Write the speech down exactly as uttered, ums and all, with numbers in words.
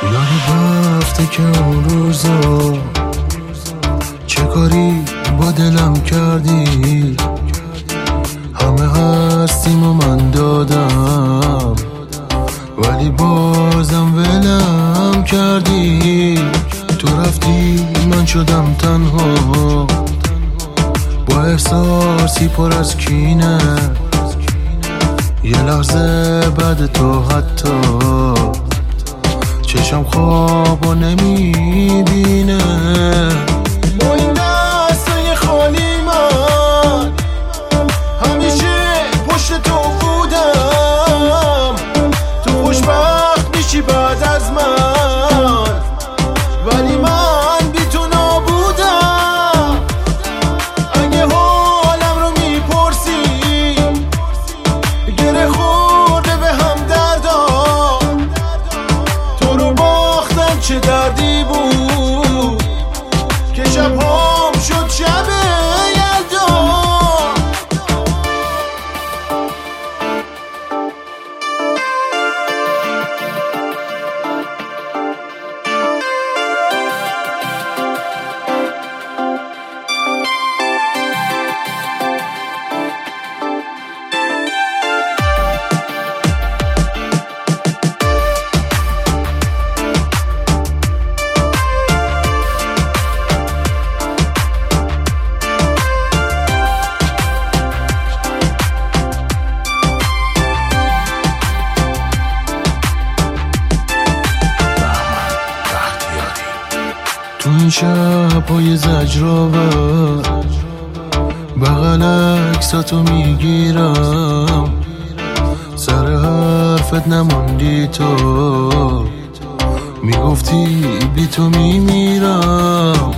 یادم رفته که اون روزا چه کاری با دلم کردی. همه هستیم و من دادم ولی بازم ولم کردی. تو رفتی من شدم تنها با احساسی پر از کینه. یه لحظه بعد تو حتی چشم خوابو نمیبینه. با این دستای خالی من همیشه پشت تو بودم. تو خوشبخت میشی بعد از من ولی من بی تو نابودم. اگه حالم رو میپرسی گره خورده به هم دردا. تو رو باختم چه دردی بود که شبهام شد شب یلدا. تو این شب‌های زجرآور بغل عکساتو میگیرم. سر حرفت نموندی تو میگفتی بی تو میمیرم.